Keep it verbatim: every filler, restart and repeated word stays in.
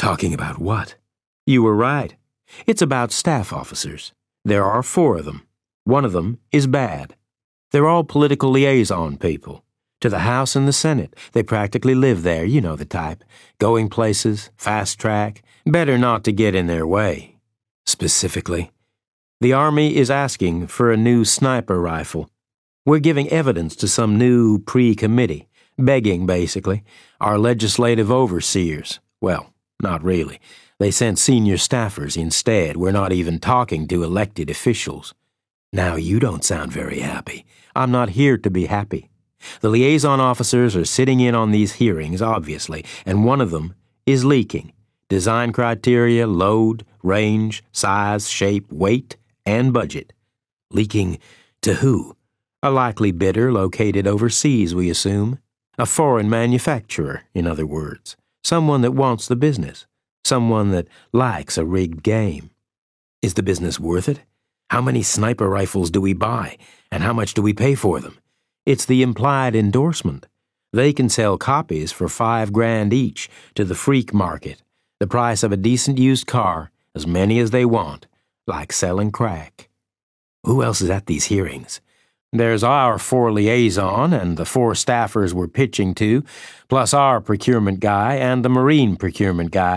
Talking about what? You were right. It's about staff officers. There are four of them. One of them is bad. They're all political liaison people. To the House and the Senate. They practically live there, you know the type. Going places, fast track. Better not to get in their way. Specifically, the Army is asking for a new sniper rifle. We're giving evidence to some new pre-committee. Begging, basically. Our legislative overseers. Well, not really. They sent senior staffers instead. We're not even talking to elected officials. Now, you don't sound very happy. I'm not here to be happy. The liaison officers are sitting in on these hearings, obviously, and one of them is leaking. Design criteria, load, range, size, shape, weight, and budget. Leaking to who? A likely bidder located overseas, we assume. A foreign manufacturer, in other words. Someone that wants the business. Someone that likes a rigged game. Is the business worth it? How many sniper rifles do we buy, and how much do we pay for them? It's the implied endorsement. They can sell copies for five grand each to the freak market, the price of a decent used car, as many as they want, like selling crack. Who else is at these hearings? There's our four liaison and the four staffers we're pitching to, plus our procurement guy and the Marine procurement guy.